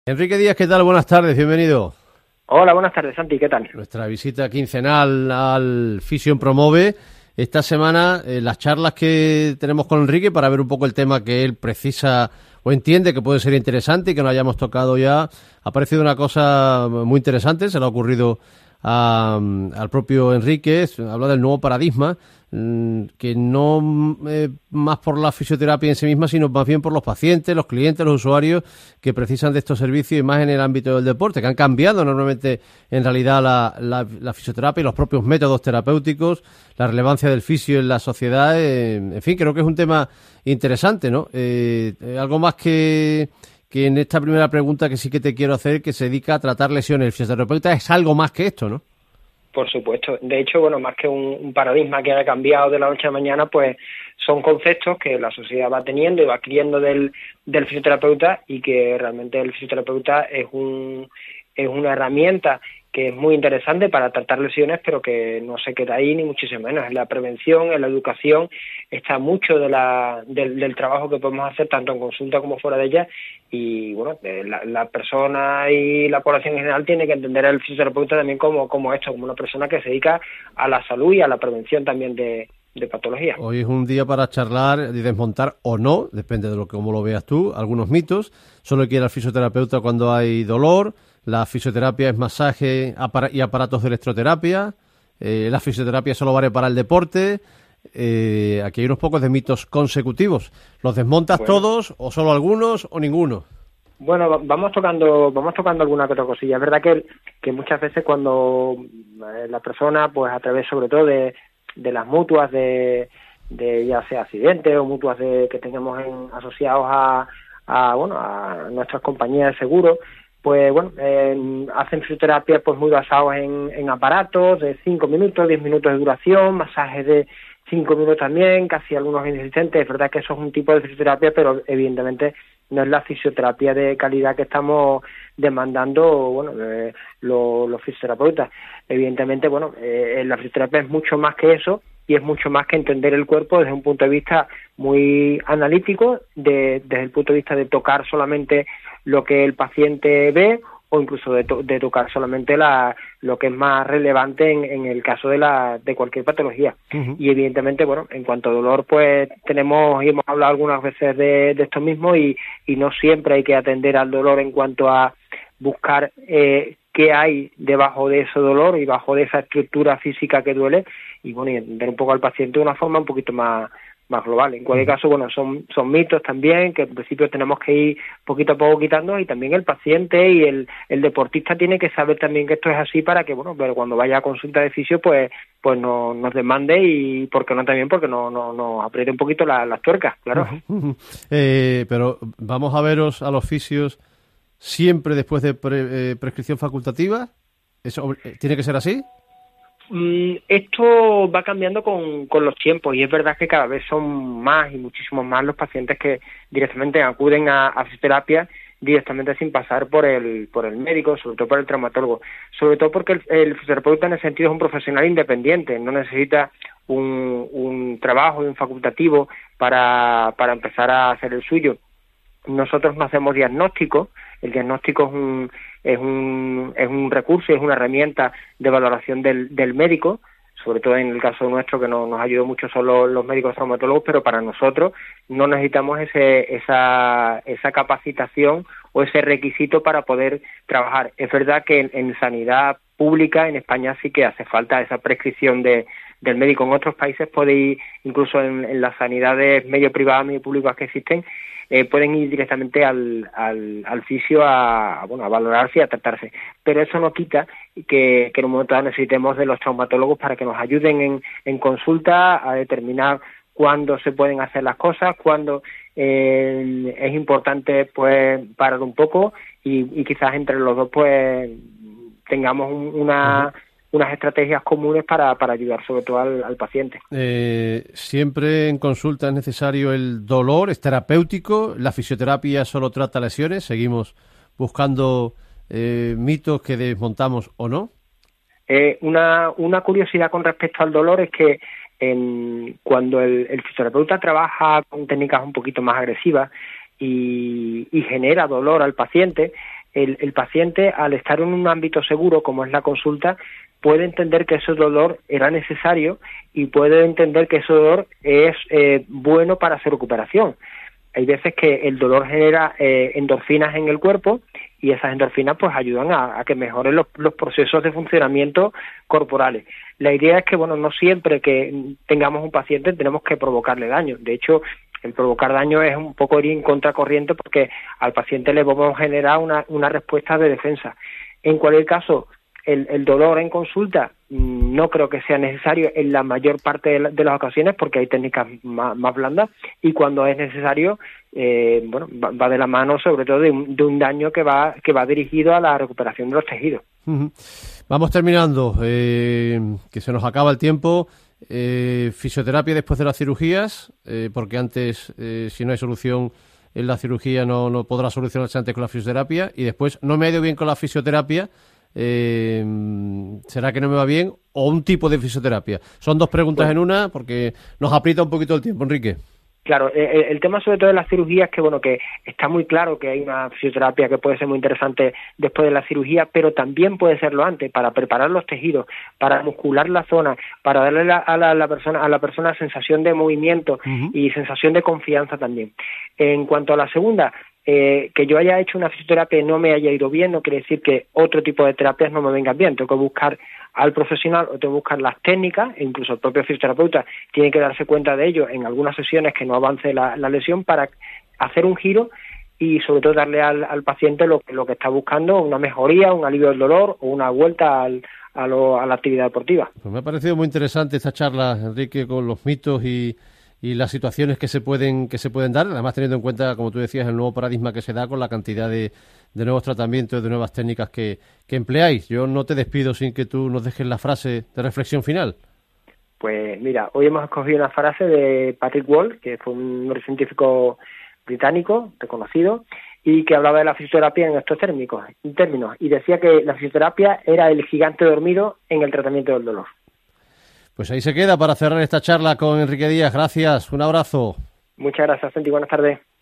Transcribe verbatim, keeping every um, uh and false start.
Enrique Díaz, ¿qué tal? Buenas tardes, bienvenido. Hola, buenas tardes, Santi, ¿qué tal? Nuestra visita quincenal al Fisio Promove. Esta semana, eh, las charlas que tenemos con Enrique para ver un poco el tema que él precisa o entiende que puede ser interesante y que no hayamos tocado ya. Ha parecido una cosa muy interesante, se le ha ocurrido a, al propio Enrique, habla del nuevo paradigma, que no eh, más por la fisioterapia en sí misma, sino más bien por los pacientes, los clientes, los usuarios que precisan de estos servicios y más en el ámbito del deporte, que han cambiado enormemente en realidad la, la, la fisioterapia y los propios métodos terapéuticos, la relevancia del fisio en la sociedad, eh, en fin, creo que es un tema interesante, ¿no? Eh, algo más que... que en esta primera pregunta que sí que te quiero hacer, que se dedica a tratar lesiones. El fisioterapeuta es algo más que esto, ¿no? Por supuesto. De hecho, bueno, más que un, un paradigma que haya cambiado de la noche a la mañana, pues son conceptos que la sociedad va teniendo y va adquiriendo del, del fisioterapeuta, y que realmente el fisioterapeuta es un es una herramienta que es muy interesante para tratar lesiones, pero que no se queda ahí ni muchísimo menos. En la prevención, en la educación, está mucho de la, del, del trabajo que podemos hacer tanto en consulta como fuera de ella, y bueno, la, la persona y la población en general tiene que entender al fisioterapeuta también como, como esto, como una persona que se dedica a la salud y a la prevención también de, de patologías. Hoy es un día para charlar y desmontar o no, depende de lo que cómo lo veas tú, algunos mitos. Solo hay que ir al fisioterapeuta cuando hay dolor. La fisioterapia es masaje y aparatos de electroterapia. Eh, la fisioterapia solo vale para el deporte. Eh, aquí hay unos pocos de mitos consecutivos. ¿Los desmontas bueno. todos o solo algunos o ninguno? Bueno, vamos tocando vamos tocando alguna que otra cosilla. Es verdad que, que muchas veces cuando la persona, pues a través sobre todo de, de las mutuas, de, de ya sea accidentes o mutuas de, que tengamos en, asociados a, a bueno a nuestras compañías de seguro, pues bueno, eh, hacen fisioterapia pues muy basados en, en aparatos de cinco minutos, diez minutos de duración, masajes de cinco minutos también, casi algunos inexistentes. Es verdad que eso es un tipo de fisioterapia, pero evidentemente no es la fisioterapia de calidad que estamos demandando, bueno, eh, los, los fisioterapeutas. Evidentemente, bueno, eh, la fisioterapia es mucho más que eso, y es mucho más que entender el cuerpo desde un punto de vista muy analítico, de, desde el punto de vista de tocar solamente lo que el paciente ve, o incluso de, to de tocar solamente la, lo que es más relevante en, en el caso de la de cualquier patología. Uh-huh. Y evidentemente, bueno, en cuanto a dolor, pues tenemos y hemos hablado algunas veces de, de esto mismo, y, y no siempre hay que atender al dolor en cuanto a buscar eh, qué hay debajo de ese dolor y bajo de esa estructura física que duele, y bueno, y entender un poco al paciente de una forma un poquito más más global. En cualquier caso, bueno, son son mitos también que en principio tenemos que ir poquito a poco quitando, y también el paciente y el, el deportista tiene que saber también que esto es así, para que, bueno, pero cuando vaya a consulta de fisio, pues pues no, nos demande, y porque no también porque no, no, nos apriete un poquito la, las tuercas, claro. Uh-huh, uh-huh. Eh, pero vamos a veros a los fisios siempre después de pre, eh, prescripción facultativa. ¿Eso tiene que ser así? Esto va cambiando con, con los tiempos, y es verdad que cada vez son más y muchísimos más los pacientes que directamente acuden a, a fisioterapia directamente sin pasar por el por el médico, sobre todo por el traumatólogo, sobre todo porque el, el fisioterapeuta en ese sentido es un profesional independiente, no necesita un, un trabajo y un facultativo para, para empezar a hacer el suyo. Nosotros no hacemos diagnóstico. El diagnóstico es un es un es un recurso, es una herramienta de valoración del, del médico, sobre todo en el caso nuestro, que no, nos ayudó mucho son los, los médicos traumatólogos, pero para nosotros no necesitamos ese esa esa capacitación o ese requisito para poder trabajar. Es verdad que en, en sanidad pública en España sí que hace falta esa prescripción de del médico. En otros países podéis, incluso en, en las sanidades medio privadas, medio públicas que existen, eh, pueden ir directamente al, al, al fisio a, a, bueno, a valorarse y a tratarse. Pero eso no quita que, que en un momento dado necesitemos de los traumatólogos para que nos ayuden en, en consulta a determinar cuándo se pueden hacer las cosas, cuándo eh, es importante pues parar un poco, y, y quizás entre los dos pues tengamos un, una... Uh-huh. unas estrategias comunes para, para ayudar sobre todo al, al paciente. Eh, siempre en consulta es necesario el dolor, es terapéutico, la fisioterapia solo trata lesiones, seguimos buscando eh, mitos que desmontamos o no. Eh, una, una curiosidad con respecto al dolor es que en, cuando el, el fisioterapeuta trabaja con técnicas un poquito más agresivas y, y genera dolor al paciente, el, el paciente, al estar en un ámbito seguro como es la consulta, puede entender que ese dolor era necesario y puede entender que ese dolor es eh, bueno para su recuperación. Hay veces que el dolor genera eh, endorfinas en el cuerpo y esas endorfinas pues ayudan a, a que mejoren los, los procesos de funcionamiento corporales. La idea es que, bueno, no siempre que tengamos un paciente tenemos que provocarle daño. De hecho, el provocar daño es un poco ir en contracorriente porque al paciente le vamos a generar una, una respuesta de defensa. En cualquier caso, el, el dolor en consulta no creo que sea necesario en la mayor parte de, la, de las ocasiones porque hay técnicas más, más blandas y cuando es necesario, eh, bueno, va, va de la mano sobre todo de un, de un daño que va que va dirigido a la recuperación de los tejidos. Uh-huh. Vamos terminando, eh, que se nos acaba el tiempo. Eh, fisioterapia después de las cirugías, eh, porque antes, eh, si no hay solución en la cirugía, no, no podrá solucionarse antes con la fisioterapia. Y después, no me ha ido bien con la fisioterapia, eh, ¿será que no me va bien? ¿O un tipo de fisioterapia? Son dos preguntas bueno. en una, porque nos aprieta un poquito el tiempo, Enrique. Claro, el, el tema sobre todo de las cirugías es que, bueno, que está muy claro que hay una fisioterapia que puede ser muy interesante después de la cirugía, pero también puede serlo antes, para preparar los tejidos, para muscular la zona, para darle la, a, la, la persona, a la persona sensación de movimiento uh-huh. y sensación de confianza también. En cuanto a la segunda, eh, que yo haya hecho una fisioterapia y no me haya ido bien, no quiere decir que otro tipo de terapias no me vengan bien. Tengo que buscar al profesional o tengo que buscar las técnicas, e incluso el propio fisioterapeuta tiene que darse cuenta de ello en algunas sesiones que no avance la, la lesión para hacer un giro y sobre todo darle al, al paciente lo, lo que está buscando, una mejoría, un alivio del dolor o una vuelta al, a, lo, a la actividad deportiva. Pues me ha parecido muy interesante esta charla, Enrique, con los mitos y, y las situaciones que se pueden que se pueden dar, además teniendo en cuenta, como tú decías, el nuevo paradigma que se da con la cantidad de, de nuevos tratamientos, de nuevas técnicas que, que empleáis. Yo no te despido sin que tú nos dejes la frase de reflexión final. Pues mira, hoy hemos escogido una frase de Patrick Wall, que fue un neurocientífico británico reconocido, y que hablaba de la fisioterapia en estos términos, en términos, y decía que la fisioterapia era el gigante dormido en el tratamiento del dolor. Pues ahí se queda para cerrar esta charla con Enrique Díaz. Gracias, un abrazo. Muchas gracias, Santi. Buenas tardes.